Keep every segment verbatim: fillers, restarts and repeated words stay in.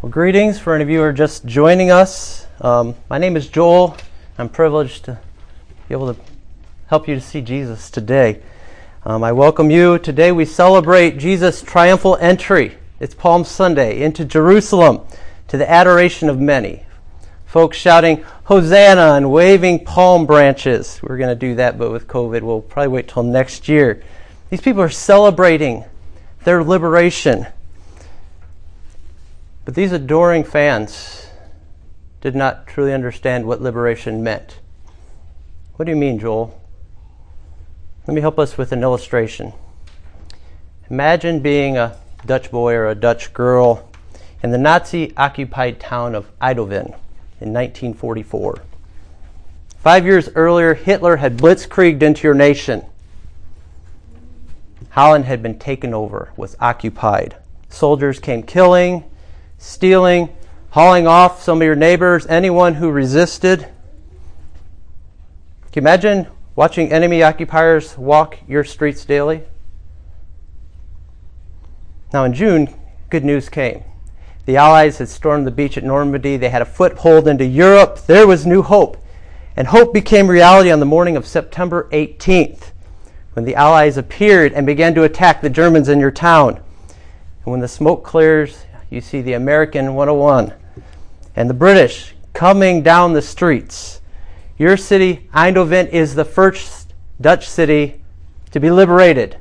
Well, greetings for any of you who are just joining us. Um, my name is Joel. I'm privileged to be able to help you to see Jesus today. Um, I welcome you. Today we celebrate Jesus' triumphal entry. It's Palm Sunday into Jerusalem to the adoration of many. Folks shouting, Hosanna, and waving palm branches. We're going to do that, but with COVID, we'll probably wait till next year. These people are celebrating their liberation. But these adoring fans did not truly understand what liberation meant. What do you mean, Joel? Let me help us with an illustration. Imagine being a Dutch boy or a Dutch girl in the Nazi-occupied town of Eindhoven in nineteen forty-four. Five years earlier, Hitler had blitzkrieged into your nation. Holland had been taken over, was occupied. Soldiers came killing, stealing, hauling off some of your neighbors, anyone who resisted. Can you imagine watching enemy occupiers walk your streets daily? Now in June, good news came. The Allies had stormed the beach at Normandy. They had a foothold into Europe. There was new hope. And hope became reality on the morning of September eighteenth, when the Allies appeared and began to attack the Germans in your town. And when the smoke clears, you see the American one oh one and the British coming down the streets. Your city, Eindhoven, is the first Dutch city to be liberated.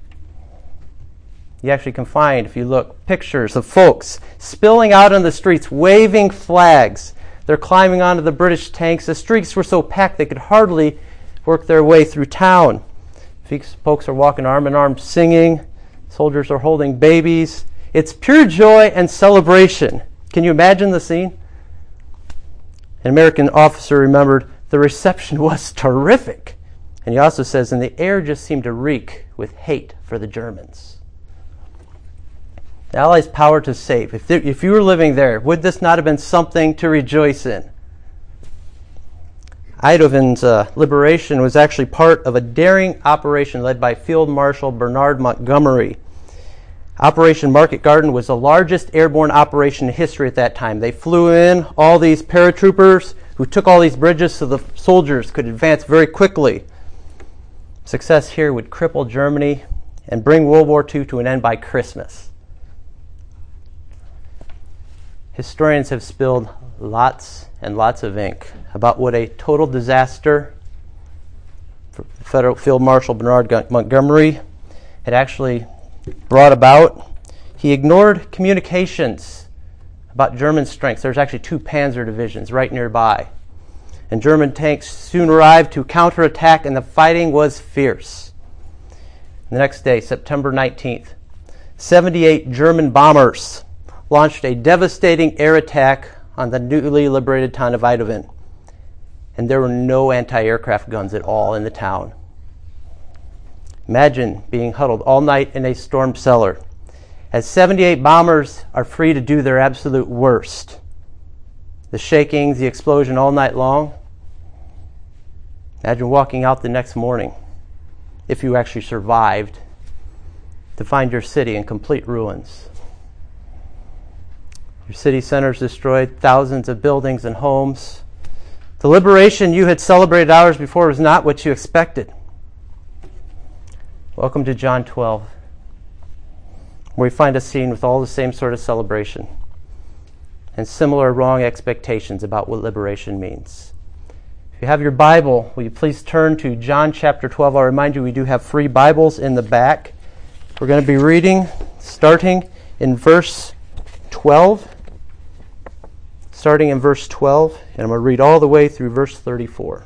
You actually can find, if you look, pictures of folks spilling out on the streets, waving flags. They're climbing onto the British tanks. The streets were so packed they could hardly work their way through town. Folks are walking arm in arm singing. Soldiers are holding babies. It's pure joy and celebration. Can you imagine the scene? An American officer remembered the reception was terrific. And he also says, and the air just seemed to reek with hate for the Germans. The Allies' power to save. If, there, if you were living there, would this not have been something to rejoice in? Eindhoven's uh, liberation was actually part of a daring operation led by Field Marshal Bernard Montgomery. Operation Market Garden was the largest airborne operation in history at that time. They flew in all these paratroopers who took all these bridges so the soldiers could advance very quickly. Success here would cripple Germany and bring World War Two to an end by Christmas. Historians have spilled lots and lots of ink about what a total disaster Federal Field Marshal Bernard Montgomery had actually brought about. He ignored communications about German strengths. There's actually two Panzer divisions right nearby. And German tanks soon arrived to counterattack, and the fighting was fierce. The next day, September nineteenth, seventy-eight German bombers launched a devastating air attack on the newly liberated town of Eindhoven. And there were no anti-aircraft guns at all in the town. Imagine being huddled all night in a storm cellar as seventy-eight bombers are free to do their absolute worst. The shakings, the explosion all night long. Imagine walking out the next morning, if you actually survived, to find your city in complete ruins. Your city centers destroyed, thousands of buildings and homes. The liberation you had celebrated hours before was not what you expected. Welcome to John twelve, where we find a scene with all the same sort of celebration and similar wrong expectations about what liberation means. If you have your Bible, will you please turn to John chapter twelve? I'll remind you we do have free Bibles in the back. We're going to be reading starting in verse twelve. Starting in verse twelve, and I'm going to read all the way through verse thirty-four.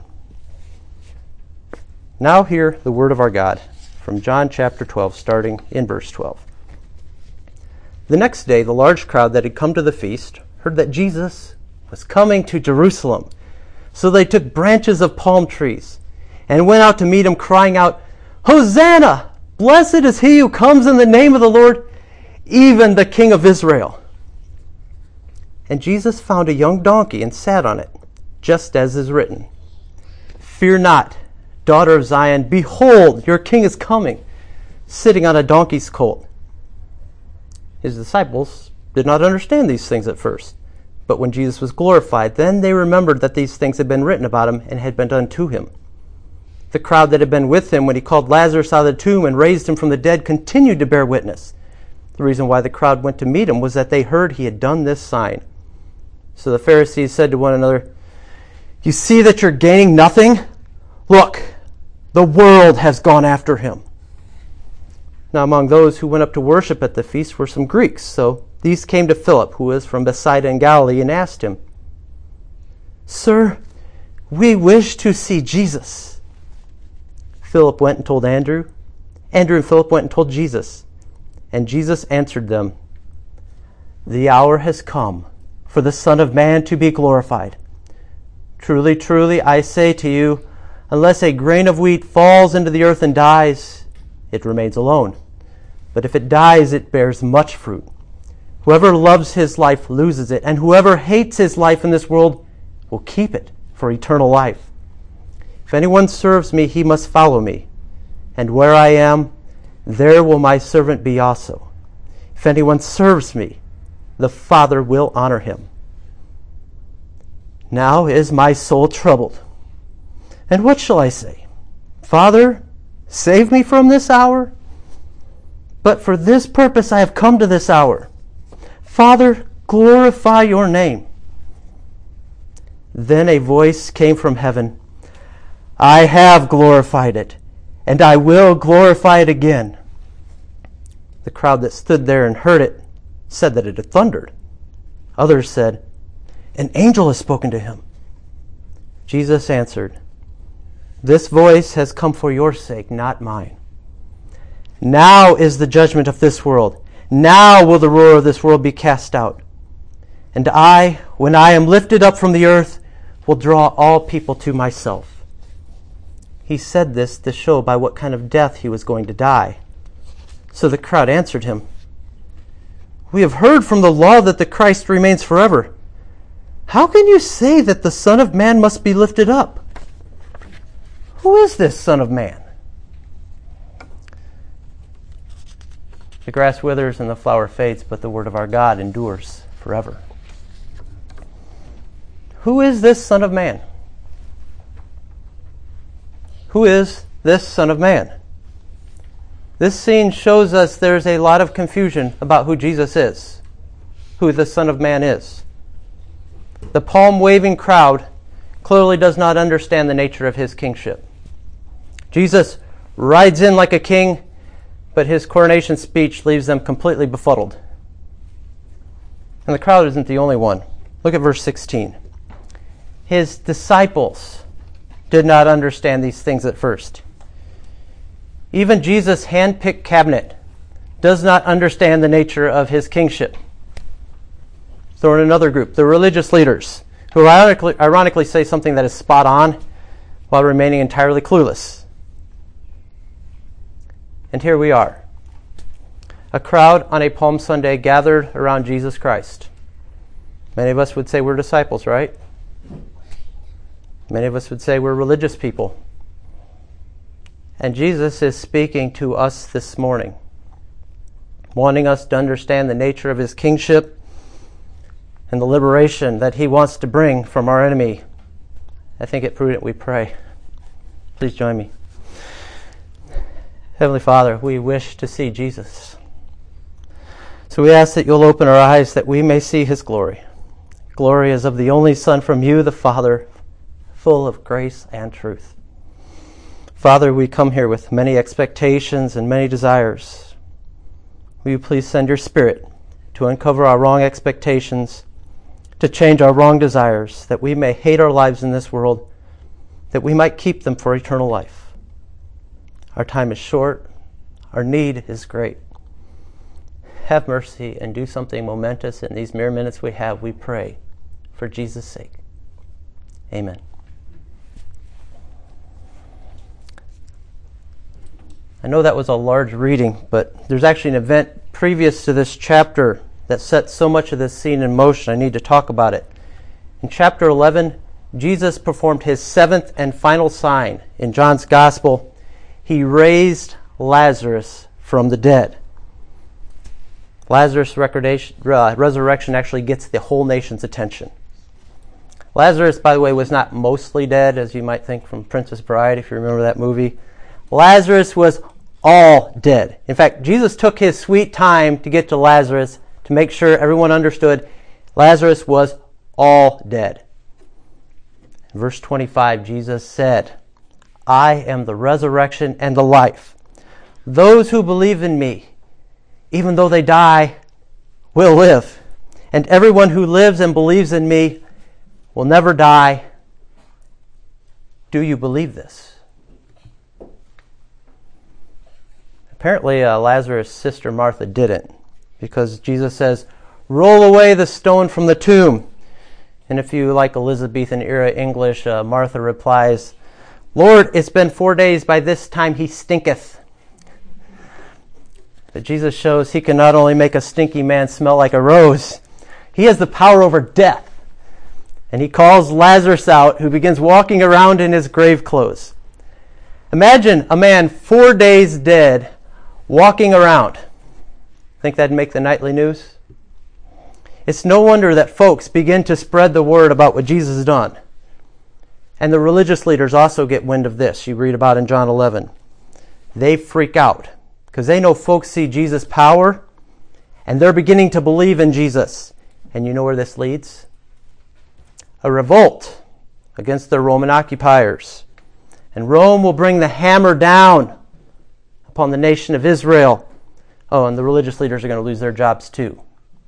Now hear the word of our God from John chapter twelve, starting in verse twelve. The next day, the large crowd that had come to the feast heard that Jesus was coming to Jerusalem. So they took branches of palm trees and went out to meet him, crying out, Hosanna! Blessed is he who comes in the name of the Lord, even the King of Israel. And Jesus found a young donkey and sat on it, just as is written, Fear not, daughter of Zion, behold, your king is coming, sitting on a donkey's colt. His disciples did not understand these things at first. But when Jesus was glorified, then they remembered that these things had been written about him and had been done to him. The crowd that had been with him when he called Lazarus out of the tomb and raised him from the dead continued to bear witness. The reason why the crowd went to meet him was that they heard he had done this sign. So the Pharisees said to one another, "You see that you're gaining nothing? Look, the world has gone after him." Now among those who went up to worship at the feast were some Greeks. So these came to Philip, who was from Bethsaida in Galilee, and asked him, "Sir, we wish to see Jesus." Philip went and told Andrew. Andrew and Philip went and told Jesus. And Jesus answered them, "The hour has come for the Son of Man to be glorified. Truly, truly, I say to you, unless a grain of wheat falls into the earth and dies, it remains alone. But if it dies, it bears much fruit. Whoever loves his life loses it, and whoever hates his life in this world will keep it for eternal life. If anyone serves me, he must follow me. And where I am, there will my servant be also. If anyone serves me, the Father will honor him. Now is my soul troubled. And what shall I say? Father, save me from this hour? But for this purpose I have come to this hour. Father, glorify your name." Then a voice came from heaven, "I have glorified it, and I will glorify it again." The crowd that stood there and heard it said that it had thundered. Others said, "An angel has spoken to him." Jesus answered, "This voice has come for your sake, not mine. Now is the judgment of this world. Now will the ruler of this world be cast out. And I, when I am lifted up from the earth, will draw all people to myself." He said this to show by what kind of death he was going to die. So the crowd answered him, "We have heard from the law that the Christ remains forever. How can you say that the Son of Man must be lifted up? Who is this Son of Man?" The grass withers and the flower fades, but the word of our God endures forever. Who is this Son of Man? Who is this Son of Man? This scene shows us there's a lot of confusion about who Jesus is, who the Son of Man is. The palm-waving crowd clearly does not understand the nature of his kingship. Jesus rides in like a king, but his coronation speech leaves them completely befuddled. And the crowd isn't the only one. Look at verse sixteen. His disciples did not understand these things at first. Even Jesus' hand-picked cabinet does not understand the nature of his kingship. Throw in another group, the religious leaders, who ironically, ironically say something that is spot on while remaining entirely clueless. And here we are, a crowd on a Palm Sunday gathered around Jesus Christ. Many of us would say we're disciples, right? Many of us would say we're religious people. And Jesus is speaking to us this morning, wanting us to understand the nature of his kingship and the liberation that he wants to bring from our enemy. I think it prudent we pray. Please join me. Heavenly Father, we wish to see Jesus. So we ask that you'll open our eyes that we may see his glory. Glory is of the only Son from you, the Father, full of grace and truth. Father, we come here with many expectations and many desires. Will you please send your Spirit to uncover our wrong expectations, to change our wrong desires, that we may hate our lives in this world, that we might keep them for eternal life. Our time is short. Our need is great. Have mercy and do something momentous in these mere minutes we have, we pray, for Jesus' sake. Amen. I know that was a large reading, but there's actually an event previous to this chapter that sets so much of this scene in motion. I need to talk about it. In chapter eleven, Jesus performed his seventh and final sign in John's Gospel. He raised Lazarus from the dead. Lazarus' uh, resurrection actually gets the whole nation's attention. Lazarus, by the way, was not mostly dead, as you might think from Princess Bride, if you remember that movie. Lazarus was all dead. In fact, Jesus took his sweet time to get to Lazarus to make sure everyone understood Lazarus was all dead. In verse twenty-five, Jesus said, I am the resurrection and the life. Those who believe in me, even though they die, will live. And everyone who lives and believes in me will never die. Do you believe this? Apparently, uh, Lazarus' sister Martha didn't, because Jesus says, roll away the stone from the tomb. And if you like Elizabethan era English, uh, Martha replies, Lord, it's been four days. By this time he stinketh. But Jesus shows he can not only make a stinky man smell like a rose, he has the power over death. And he calls Lazarus out, who begins walking around in his grave clothes. Imagine a man four days dead walking around. Think that'd make the nightly news? It's no wonder that folks begin to spread the word about what Jesus has done. And the religious leaders also get wind of this. You read about in John eleven. They freak out because they know folks see Jesus' power and they're beginning to believe in Jesus. And you know where this leads? A revolt against the Roman occupiers. And Rome will bring the hammer down upon the nation of Israel. Oh, and the religious leaders are going to lose their jobs too.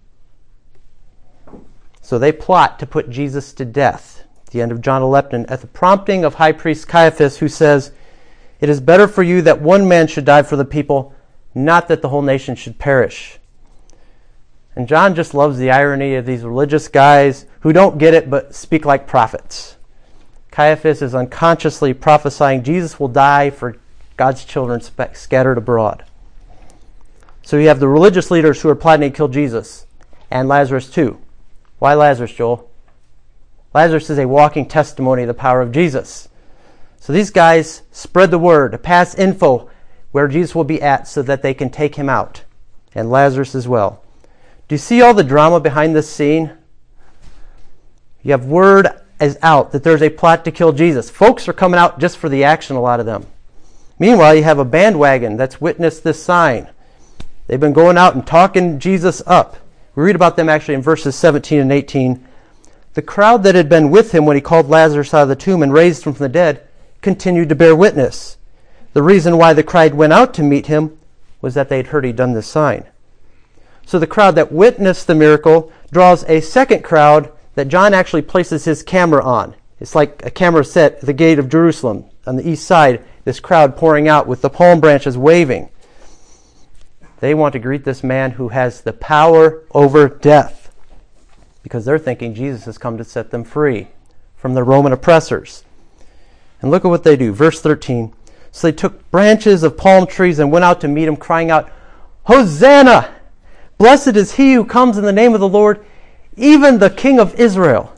So they plot to put Jesus to death. At the end of John eleven, at the prompting of High Priest Caiaphas, who says, it is better for you that one man should die for the people, not that the whole nation should perish. And John just loves the irony of these religious guys who don't get it but speak like prophets. Caiaphas is unconsciously prophesying Jesus will die for God's children sp- scattered abroad. So you have the religious leaders who are plotting to kill Jesus, and Lazarus too. Why Lazarus, Joel? Lazarus is a walking testimony of the power of Jesus. So these guys spread the word, pass info where Jesus will be at so that they can take him out. And Lazarus as well. Do you see all the drama behind this scene? You have word is out that there's a plot to kill Jesus. Folks are coming out just for the action, a lot of them. Meanwhile, you have a bandwagon that's witnessed this sign. They've been going out and talking Jesus up. We read about them actually in verses seventeen and eighteen. The crowd that had been with him when he called Lazarus out of the tomb and raised him from the dead continued to bear witness. The reason why the crowd went out to meet him was that they had heard he'd done this sign. So the crowd that witnessed the miracle draws a second crowd that John actually places his camera on. It's like a camera set at the gate of Jerusalem on the east side, this crowd pouring out with the palm branches waving. They want to greet this man who has the power over death because they're thinking Jesus has come to set them free from the Roman oppressors. And look at what they do. Verse thirteen. So they took branches of palm trees and went out to meet him, crying out, Hosanna! Blessed is he who comes in the name of the Lord, even the King of Israel.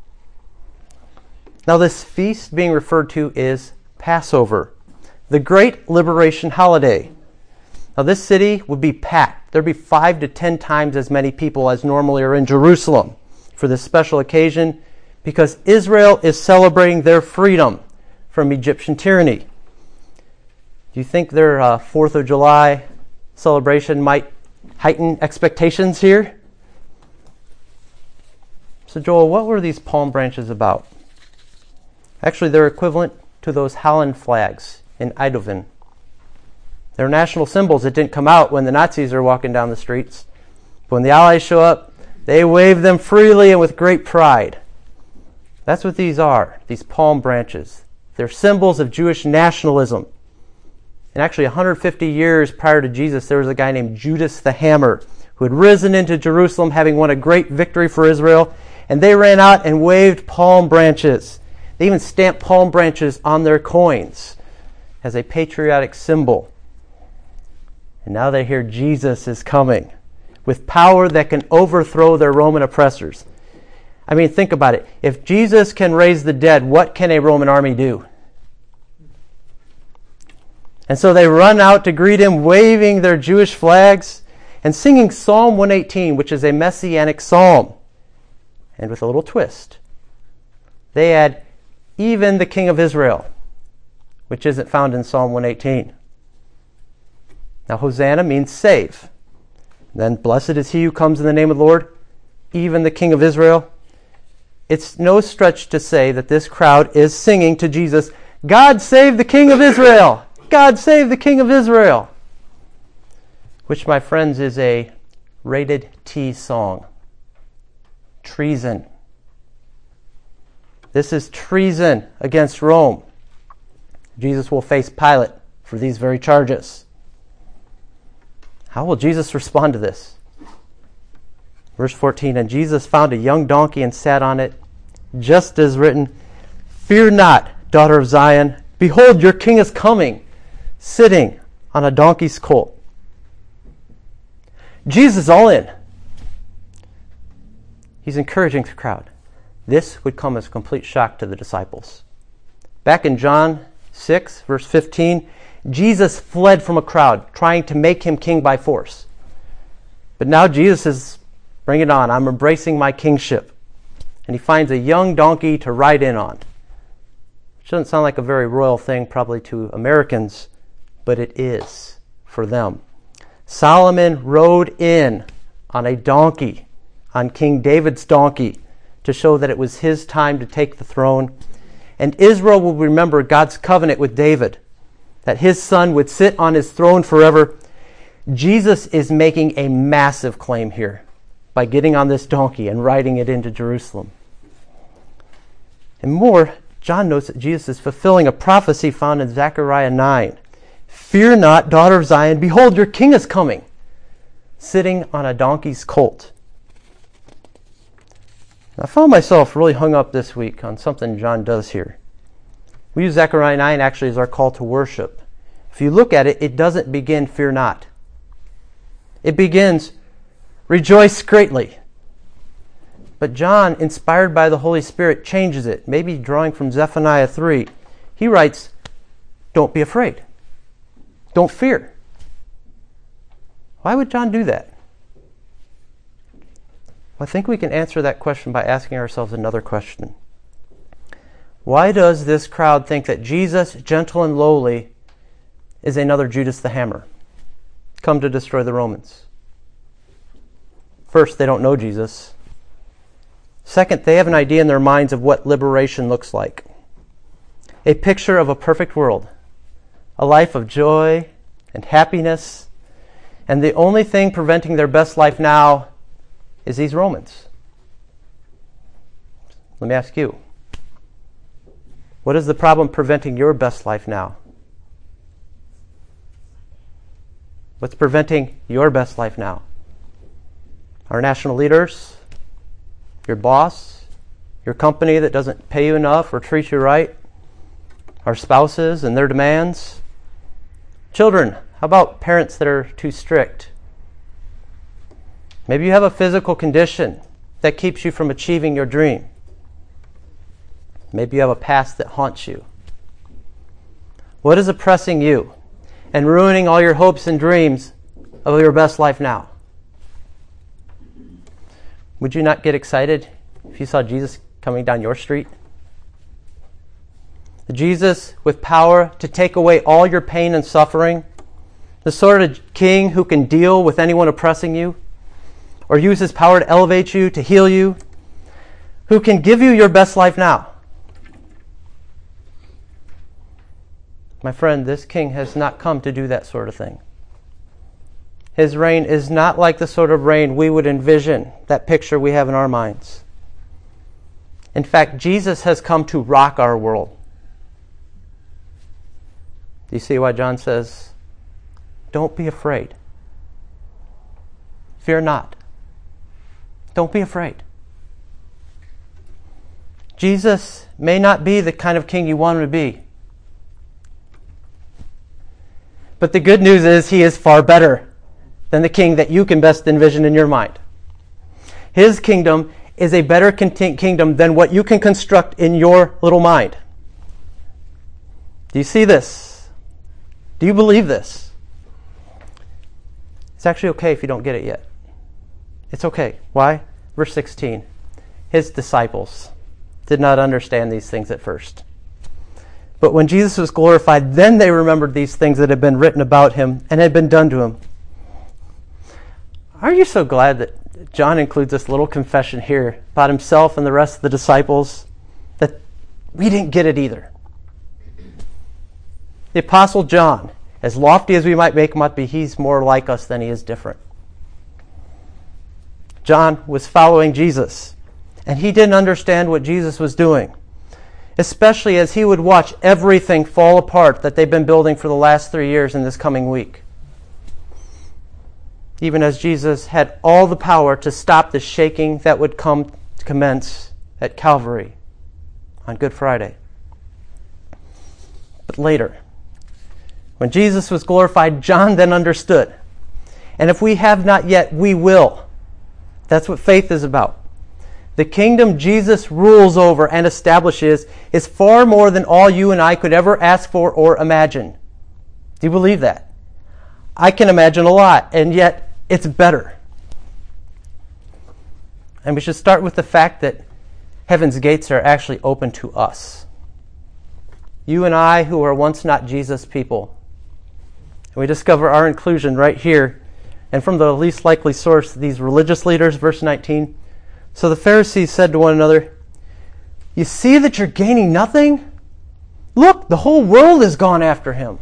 Now this feast being referred to is Passover, the great liberation holiday. Now this city would be packed. There'd be five to ten times as many people as normally are in Jerusalem for this special occasion because Israel is celebrating their freedom from Egyptian tyranny. Do you think their uh, fourth of July celebration might heighten expectations here? So Joel, what were these palm branches about? Actually, they're equivalent to those Holland flags in Eindhoven. They're national symbols that didn't come out when the Nazis are walking down the streets. But when the Allies show up, they wave them freely and with great pride. That's what these are, these palm branches. They're symbols of Jewish nationalism. And actually, one hundred fifty years prior to Jesus, there was a guy named Judas the Hammer who had risen into Jerusalem having won a great victory for Israel. And they ran out and waved palm branches. They even stamped palm branches on their coins as a patriotic symbol. And now they hear Jesus is coming with power that can overthrow their Roman oppressors. I mean, think about it. If Jesus can raise the dead, what can a Roman army do? And so they run out to greet him, waving their Jewish flags. and singing Psalm one eighteen, which is a messianic psalm. And with a little twist, they add, even the King of Israel, which isn't found in Psalm one eighteen. Now, Hosanna means save. Then, blessed is he who comes in the name of the Lord, even the King of Israel. It's no stretch to say that this crowd is singing to Jesus, God save the King of Israel! God save the King of Israel! Which, my friends, is a rated T song. Treason. This is treason against Rome. Jesus will face Pilate for these very charges. How will Jesus respond to this? Verse fourteen, and Jesus found a young donkey and sat on it, just as written, Fear not, daughter of Zion. Behold, your king is coming, sitting on a donkey's colt. Jesus is all in. He's encouraging the crowd. This would come as a complete shock to the disciples. Back in John six, verse fifteen, Jesus fled from a crowd trying to make him king by force. But now Jesus is, bring it on, I'm embracing my kingship. And he finds a young donkey to ride in on. Which doesn't sound like a very royal thing probably to Americans, but it is for them. Solomon rode in on a donkey, on King David's donkey, to show that it was his time to take the throne. And Israel will remember God's covenant with David, that his son would sit on his throne forever. Jesus is making a massive claim here by getting on this donkey and riding it into Jerusalem. And more, John notes that Jesus is fulfilling a prophecy found in Zechariah nine. Fear not, daughter of Zion, behold, your king is coming, sitting on a donkey's colt. I found myself really hung up this week on something John does here. We use Zechariah nine actually as our call to worship. If you look at it, it doesn't begin, fear not. It begins, rejoice greatly. But John, inspired by the Holy Spirit, changes it, maybe drawing from Zephaniah three. He writes, don't be afraid. Don't fear. Why would John do that? I think we can answer that question by asking ourselves another question. Why does this crowd think that Jesus, gentle and lowly, is another Judas the Hammer, come to destroy the Romans? First, they don't know Jesus. Second, they have an idea in their minds of what liberation looks like. A picture of a perfect world, a life of joy and happiness, and the only thing preventing their best life now is these Romans. Let me ask you, what is the problem preventing your best life now? What's preventing your best life now? Our national leaders, your boss, your company that doesn't pay you enough or treat you right, our spouses and their demands. Children, how about parents that are too strict? Maybe you have a physical condition that keeps you from achieving your dream. Maybe you have a past that haunts you. What is oppressing you and ruining all your hopes and dreams of your best life now? Would you not get excited if you saw Jesus coming down your street? Jesus with power to take away all your pain and suffering, the sort of king who can deal with anyone oppressing you, or use his power to elevate you, to heal you, who can give you your best life now. My friend, this king has not come to do that sort of thing. His reign is not like the sort of reign we would envision, that picture we have in our minds. In fact, Jesus has come to rock our world. Do you see why John says, don't be afraid. Fear not. Don't be afraid. Jesus may not be the kind of king you want him to be. But the good news is he is far better than the king that you can best envision in your mind. His kingdom is a better kingdom than what you can construct in your little mind. Do you see this? Do you believe this? It's actually okay if you don't get it yet. It's okay. Why? Verse sixteen. His disciples did not understand these things at first. But when Jesus was glorified, then they remembered these things that had been written about him and had been done to him. Are you so glad that John includes this little confession here about himself and the rest of the disciples, that we didn't get it either? The Apostle John, as lofty as we might make him out to be, he's more like us than he is different. John was following Jesus, and he didn't understand what Jesus was doing, especially as he would watch everything fall apart that they've been building for the last three years in this coming week. Even as Jesus had all the power to stop the shaking that would come to commence at Calvary on Good Friday. But later, when Jesus was glorified, John then understood. And if we have not yet, we will. That's what faith is about. The kingdom Jesus rules over and establishes is far more than all you and I could ever ask for or imagine. Do you believe that? I can imagine a lot, and yet it's better. And we should start with the fact that heaven's gates are actually open to us. You and I, who were once not Jesus people. And we discover our inclusion right here. And from the least likely source, these religious leaders, verse nineteen. So the Pharisees said to one another, "You see that you're gaining nothing? Look, the whole world has gone after him."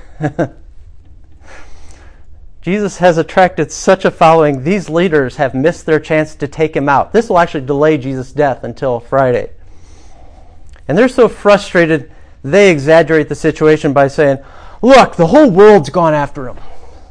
Jesus has attracted such a following, these leaders have missed their chance to take him out. This will actually delay Jesus' death until Friday. And they're so frustrated, they exaggerate the situation by saying, "Look, the whole world's gone after him."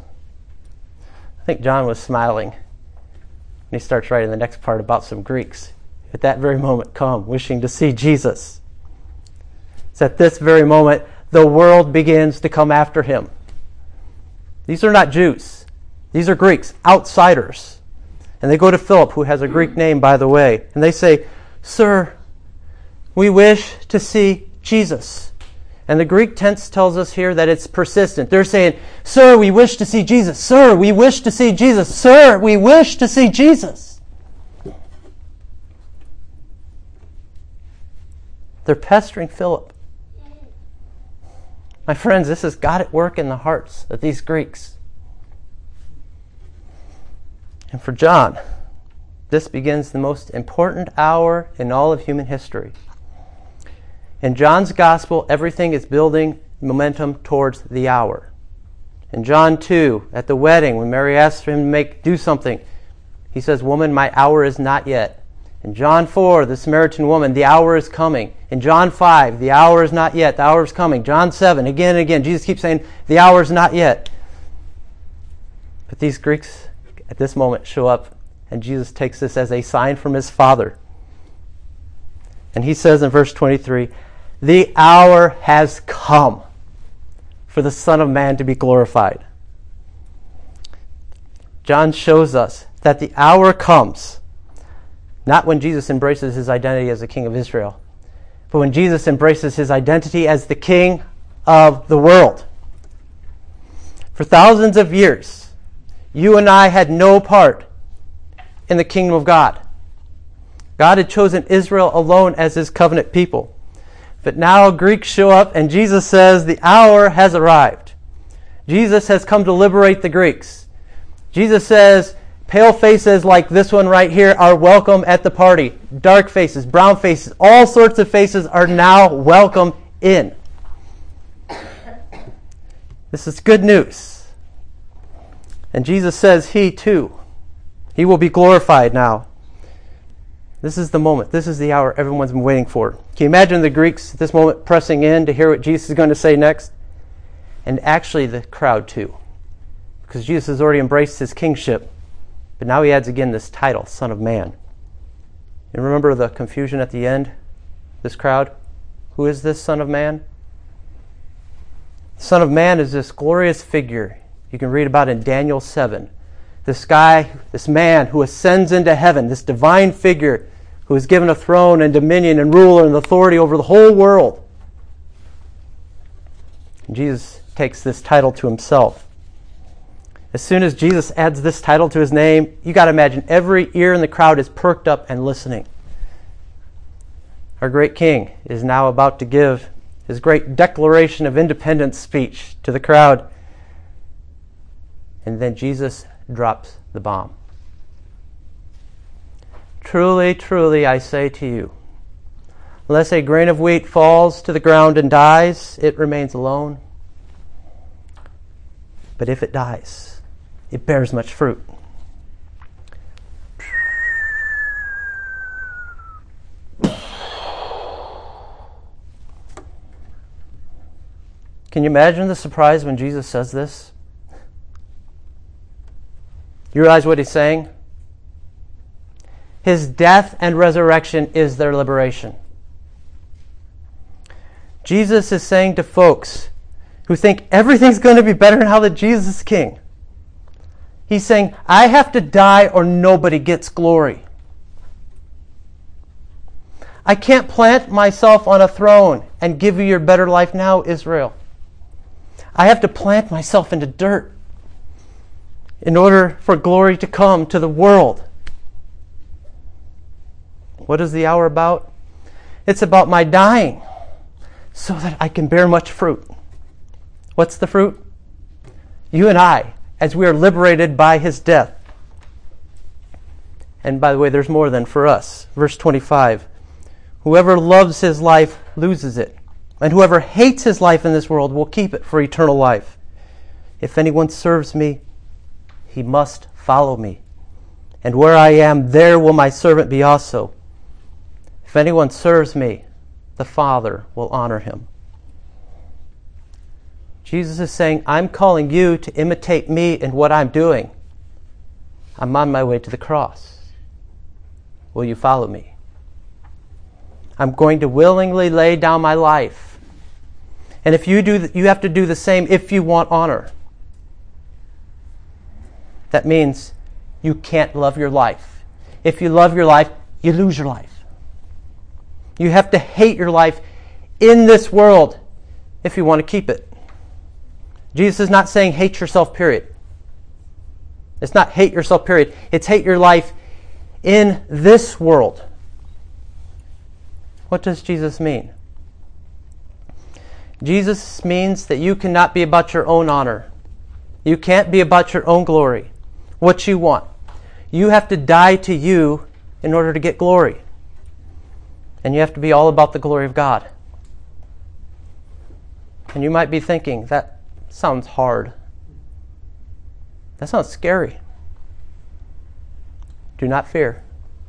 I think John was smiling when he starts writing the next part about some Greeks at that very moment come, wishing to see Jesus. It's at this very moment the world begins to come after him. These are not Jews. These are Greeks, outsiders. And they go to Philip, who has a Greek name, by the way, and they say, "Sir, we wish to see Jesus." And the Greek tense tells us here that it's persistent. They're saying, "Sir, we wish to see Jesus. Sir, we wish to see Jesus. Sir, we wish to see Jesus." They're pestering Philip. My friends, this has got at work in the hearts of these Greeks. And for John, this begins the most important hour in all of human history. In John's gospel, everything is building momentum towards the hour. In John two, at the wedding, when Mary asks for him to make do something, he says, "Woman, my hour is not yet." In John four, the Samaritan woman, "The hour is coming." In John five, "The hour is not yet, the hour is coming." John seven, again and again, Jesus keeps saying, "The hour is not yet." But these Greeks at this moment show up, and Jesus takes this as a sign from his Father. And he says in verse twenty-three, "The hour has come for the Son of Man to be glorified." John shows us that the hour comes not when Jesus embraces his identity as the King of Israel, but when Jesus embraces his identity as the King of the world. For thousands of years, you and I had no part in the kingdom of God. God had chosen Israel alone as his covenant people. But now Greeks show up and Jesus says the hour has arrived. Jesus has come to liberate the Greeks. Jesus says pale faces like this one right here are welcome at the party. Dark faces, brown faces, all sorts of faces are now welcome in. This is good news. And Jesus says he too, he will be glorified now. This is the moment. This is the hour everyone's been waiting for. Can you imagine the Greeks at this moment pressing in to hear what Jesus is going to say next? And actually the crowd too. Because Jesus has already embraced his kingship. But now he adds again this title, Son of Man. And remember the confusion at the end? This crowd? Who is this Son of Man? The Son of Man is this glorious figure you can read about in Daniel seven. This guy, this man who ascends into heaven, this divine figure who is given a throne and dominion and rule and authority over the whole world. And Jesus takes this title to himself. As soon as Jesus adds this title to his name, you got to imagine every ear in the crowd is perked up and listening. Our great king is now about to give his great Declaration of Independence speech to the crowd. And then Jesus drops the bomb. Truly, truly, I say to you, unless a grain of wheat falls to the ground and dies, it remains alone. But if it dies, it bears much fruit. Can you imagine the surprise when Jesus says this? You realize what he's saying? His death and resurrection is their liberation. Jesus is saying to folks who think everything's going to be better now that Jesus is king, he's saying, I have to die or nobody gets glory. I can't plant myself on a throne and give you your better life now, Israel. I have to plant myself into dirt in order for glory to come to the world. What is the hour about? It's about my dying so that I can bear much fruit. What's the fruit? You and I, as we are liberated by his death. And by the way, there's more than for us. Verse twenty-five. Whoever loves his life loses it, and whoever hates his life in this world will keep it for eternal life. If anyone serves me, he must follow me. And where I am, there will my servant be also. If anyone serves me, the Father will honor him. Jesus is saying, I'm calling you to imitate me in what I'm doing. I'm on my way to the cross. Will you follow me? I'm going to willingly lay down my life. And if you do, th- you have to do the same if you want honor. That means you can't love your life. If you love your life, you lose your life. You have to hate your life in this world if you want to keep it. Jesus is not saying hate yourself, period. It's not hate yourself, period. It's hate your life in this world. What does Jesus mean? Jesus means that you cannot be about your own honor. You can't be about your own glory. What you want. You have to die to you in order to get glory. And you have to be all about the glory of God. And you might be thinking, that sounds hard. That sounds scary. Do not fear.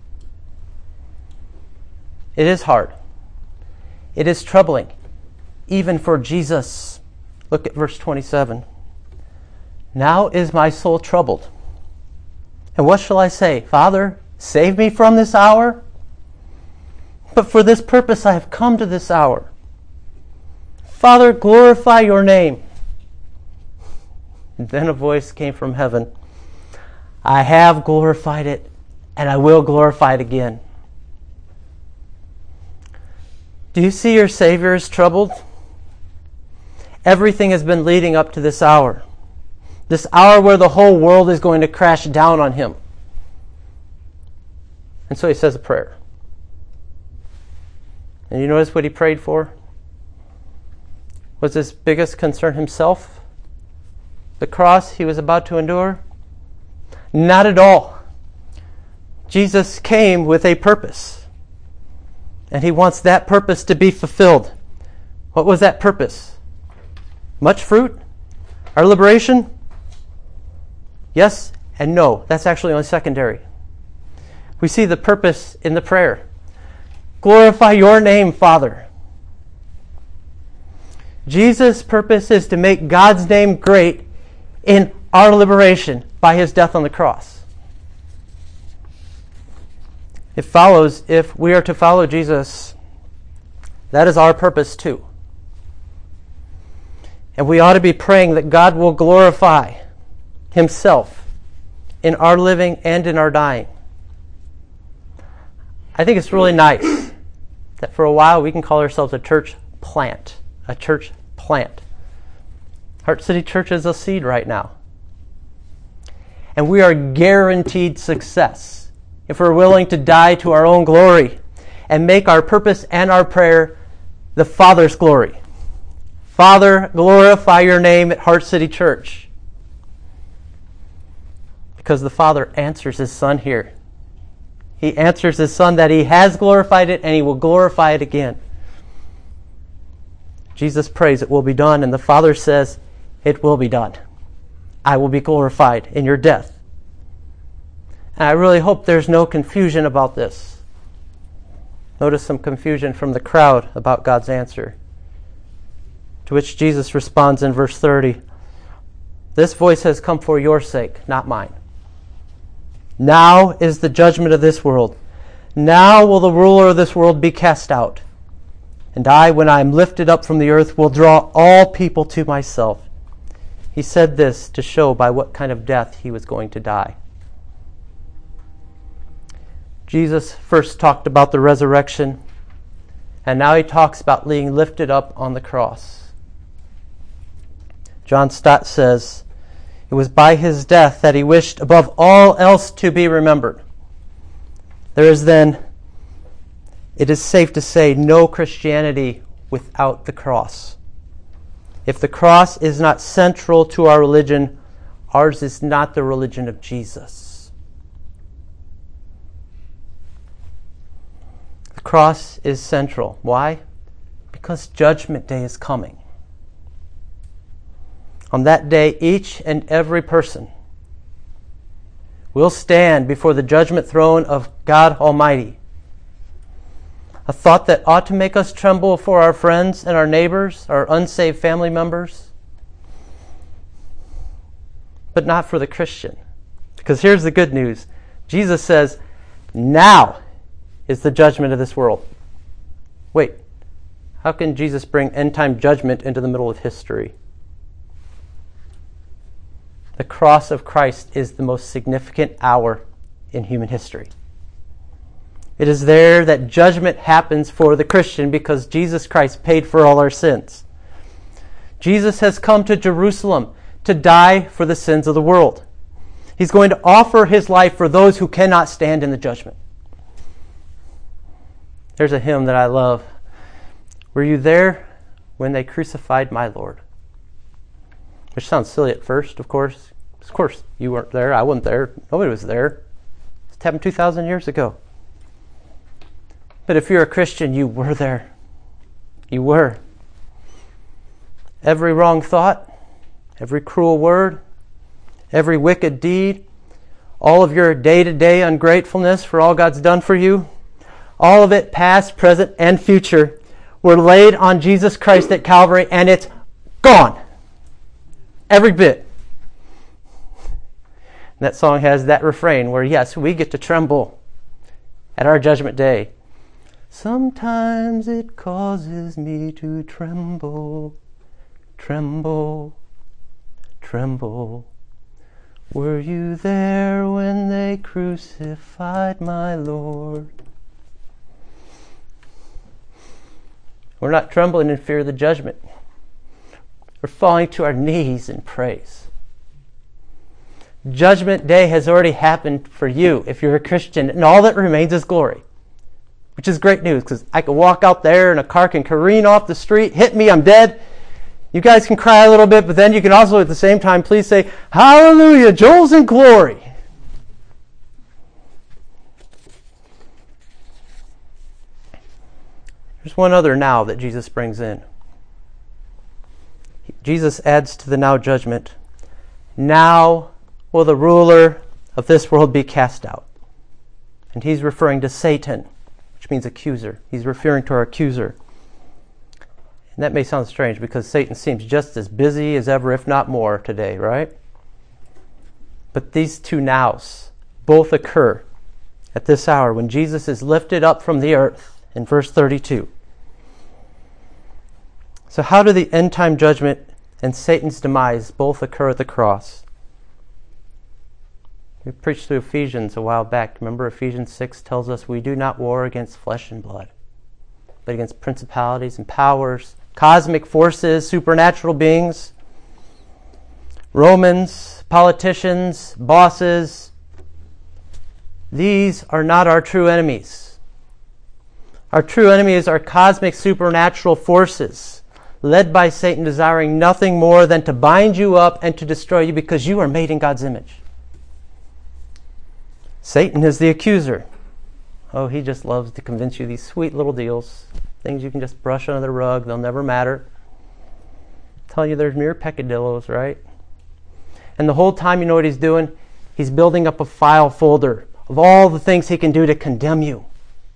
It is hard. It is troubling, even for Jesus. Look at verse twenty-seven. Now is my soul troubled. And what shall I say? Father, save me from this hour? But for this purpose I have come to this hour. Father, glorify your name. And then a voice came from heaven. I have glorified it, and I will glorify it again. Do you see your Savior is troubled? Everything has been leading up to this hour. This hour where the whole world is going to crash down on him. And so he says a prayer. And you notice what he prayed for? Was his biggest concern himself? The cross he was about to endure? Not at all. Jesus came with a purpose. And he wants that purpose to be fulfilled. What was that purpose? Much fruit? Our liberation? Yes and no. That's actually only secondary. We see the purpose in the prayer. Glorify your name, Father. Jesus' purpose is to make God's name great in our liberation by his death on the cross. It follows, if we are to follow Jesus, that is our purpose too. And we ought to be praying that God will glorify himself in our living and in our dying. I think it's really nice that for a while we can call ourselves a church plant. A church plant. Heart City Church is a seed right now. And we are guaranteed success if we're willing to die to our own glory and make our purpose and our prayer the Father's glory. Father, glorify your name at Heart City Church. Because the Father answers his Son here. He answers his Son that he has glorified it and he will glorify it again. Jesus prays it will be done, and the Father says, it will be done. I will be glorified in your death. And I really hope there's no confusion about this. Notice some confusion from the crowd about God's answer. To which Jesus responds in verse thirty, this voice has come for your sake, not mine. Now is the judgment of this world. Now will the ruler of this world be cast out. And I, when I am lifted up from the earth, will draw all people to myself. He said this to show by what kind of death he was going to die. Jesus first talked about the resurrection, and now he talks about being lifted up on the cross. John Stott says, it was by his death that he wished above all else to be remembered. There is then, it is safe to say, no Christianity without the cross. If the cross is not central to our religion, ours is not the religion of Jesus. The cross is central. Why? Because Judgment Day is coming. On that day, each and every person will stand before the judgment throne of God Almighty. A thought that ought to make us tremble for our friends and our neighbors, our unsaved family members, but not for the Christian. Because here's the good news. Jesus says, now is the judgment of this world. Wait, how can Jesus bring end-time judgment into the middle of history? The cross of Christ is the most significant hour in human history. It is there that judgment happens for the Christian because Jesus Christ paid for all our sins. Jesus has come to Jerusalem to die for the sins of the world. He's going to offer his life for those who cannot stand in the judgment. There's a hymn that I love. Were you there when they crucified my Lord? Which sounds silly at first, of course. Of course, you weren't there. I wasn't there. Nobody was there. It happened two thousand years ago. But if you're a Christian, you were there. You were. Every wrong thought, every cruel word, every wicked deed, all of your day-to-day ungratefulness for all God's done for you, all of it, past, present, and future, were laid on Jesus Christ at Calvary, and it's gone. Every bit. And that song has that refrain where, yes, we get to tremble at our judgment day. Sometimes it causes me to tremble, tremble, tremble. Were you there when they crucified my Lord? We're not trembling in fear of the judgment. We're falling to our knees in praise. Judgment Day has already happened for you if you're a Christian, and all that remains is glory. Which is great news, because I can walk out there and a car can careen off the street, hit me, I'm dead. You guys can cry a little bit, but then you can also at the same time please say, hallelujah, Joel's in glory. There's one other now that Jesus brings in. Jesus adds to the now judgment, now will the ruler of this world be cast out. And he's referring to Satan, which means accuser. He's referring to our accuser. And that may sound strange because Satan seems just as busy as ever, if not more, today, right? But these two nows both occur at this hour when Jesus is lifted up from the earth in verse thirty-two. So how do the end-time judgment and Satan's demise both occur at the cross? We preached through Ephesians a while back. Remember, Ephesians six tells us we do not war against flesh and blood, but against principalities and powers, cosmic forces, supernatural beings. Romans, politicians, bosses, these are not our true enemies. Our true enemies are cosmic supernatural forces led by Satan, desiring nothing more than to bind you up and to destroy you because you are made in God's image. Satan is the accuser. Oh, he just loves to convince you these sweet little deals, things you can just brush under the rug, they'll never matter. Tell you there's mere peccadillos, right? And the whole time, you know what he's doing? He's building up a file folder of all the things he can do to condemn you.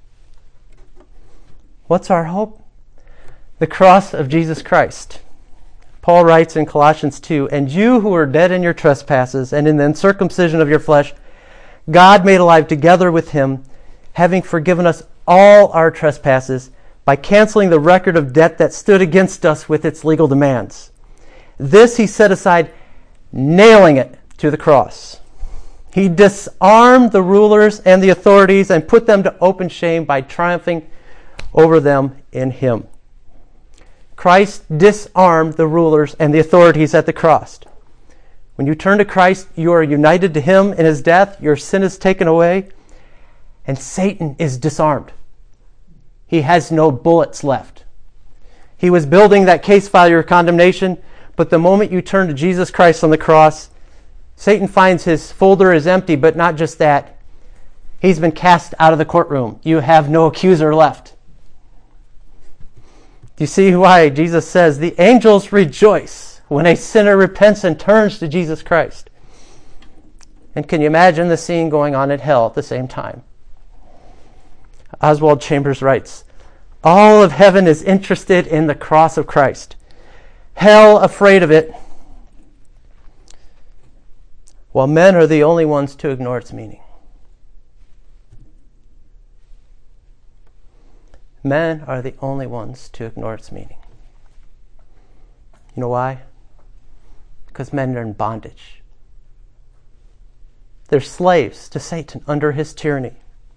What's our hope? The cross of Jesus Christ. Paul writes in Colossians two, "And you who were dead in your trespasses and in the uncircumcision of your flesh, God made alive together with him, having forgiven us all our trespasses by canceling the record of debt that stood against us with its legal demands. This he set aside, nailing it to the cross. He disarmed the rulers and the authorities and put them to open shame by triumphing over them in him." Christ disarmed the rulers and the authorities at the cross. When you turn to Christ, you are united to him in his death, your sin is taken away, and Satan is disarmed. He has no bullets left. He was building that case file, your condemnation, but the moment you turn to Jesus Christ on the cross, Satan finds his folder is empty, but not just that. He's been cast out of the courtroom. You have no accuser left. Do you see why Jesus says the angels rejoice when a sinner repents and turns to Jesus Christ? And can you imagine the scene going on in hell at the same time? Oswald Chambers writes, "All of heaven is interested in the cross of Christ. Hell afraid of it, while men are the only ones to ignore its meaning." Men are the only ones to ignore its meaning. You know why? Because men are in bondage. They're slaves to Satan under his tyranny.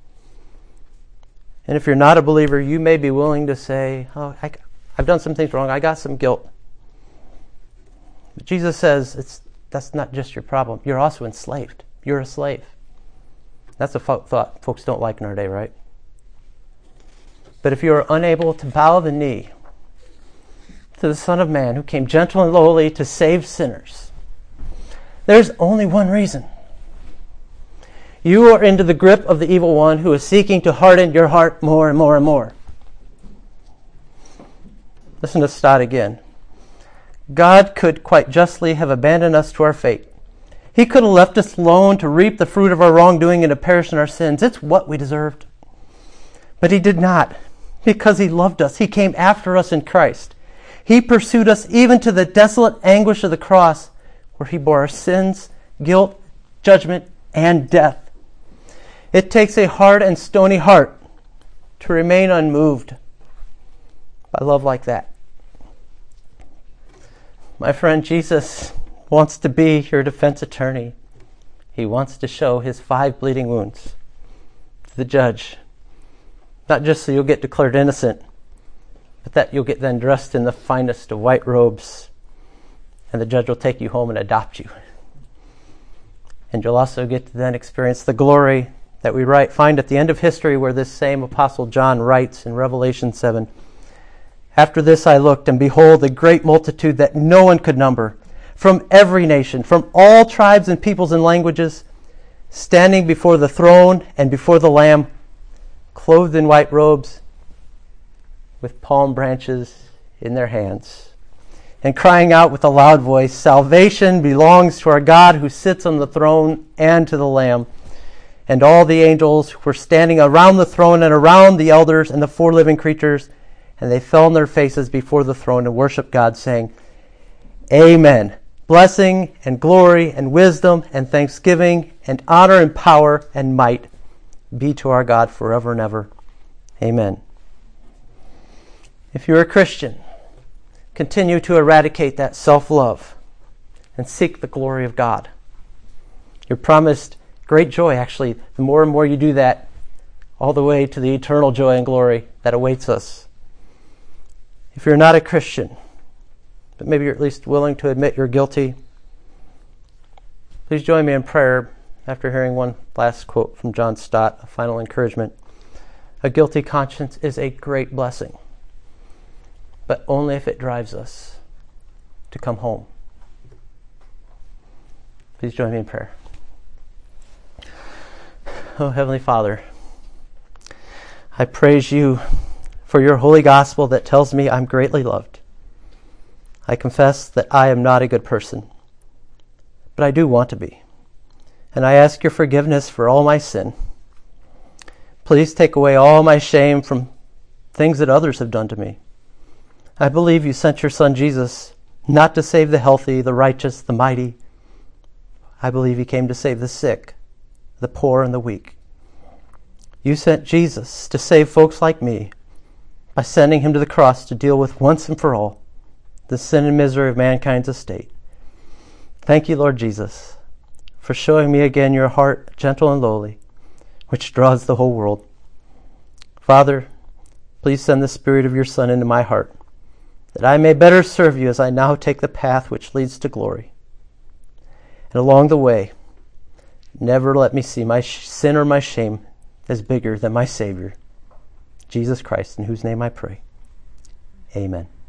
And if you're not a believer, you may be willing to say, "Oh, I, I've done some things wrong. I got some guilt." But Jesus says it's that's not just your problem. You're also enslaved. You're a slave. That's a fo- thought folks don't like in our day, right? But if you are unable to bow the knee to the Son of Man who came gentle and lowly to save sinners, there's only one reason. You are into the grip of the evil one who is seeking to harden your heart more and more and more. Listen to Stott again. God could quite justly have abandoned us to our fate. He could have left us alone to reap the fruit of our wrongdoing and to perish in our sins. It's what we deserved. But he did not, because he loved us. He came after us in Christ. He pursued us even to the desolate anguish of the cross, where he bore our sins, guilt, judgment, and death. It takes a hard and stony heart to remain unmoved by love like that. My friend, Jesus wants to be your defense attorney. He wants to show his five bleeding wounds to the judge. Not just so you'll get declared innocent, but that you'll get then dressed in the finest of white robes, and the judge will take you home and adopt you. And you'll also get to then experience the glory that we write, find at the end of history, where this same Apostle John writes in Revelation seven, "After this I looked, and behold, a great multitude that no one could number, from every nation, from all tribes and peoples and languages, standing before the throne and before the Lamb, clothed in white robes, with palm branches in their hands, and crying out with a loud voice, 'Salvation belongs to our God who sits on the throne and to the Lamb.' And all the angels were standing around the throne and around the elders and the four living creatures, and they fell on their faces before the throne and worshiped God, saying, 'Amen. Blessing and glory and wisdom and thanksgiving and honor and power and might be to our God forever and ever. Amen.'" If you're a Christian, continue to eradicate that self-love and seek the glory of God. You're promised great joy, actually, the more and more you do that, all the way to the eternal joy and glory that awaits us. If you're not a Christian, but maybe you're at least willing to admit you're guilty, Please join me in prayer after hearing one last quote from John Stott, a final encouragement. A guilty conscience is a great blessing, but only if it drives us to come home. Please join me in prayer. Oh, Heavenly Father, I praise you for your holy gospel that tells me I'm greatly loved. I confess that I am not a good person, but I do want to be. And I ask your forgiveness for all my sin. Please take away all my shame from things that others have done to me. I believe you sent your Son Jesus not to save the healthy, the righteous, the mighty. I believe he came to save the sick, the poor, and the weak. You sent Jesus to save folks like me by sending him to the cross to deal with once and for all the sin and misery of mankind's estate. Thank you, Lord Jesus, for showing me again your heart, gentle and lowly, which draws the whole world. Father, please send the Spirit of your Son into my heart, that I may better serve you as I now take the path which leads to glory. And along the way, never let me see my sin or my shame as bigger than my Savior, Jesus Christ, in whose name I pray. Amen.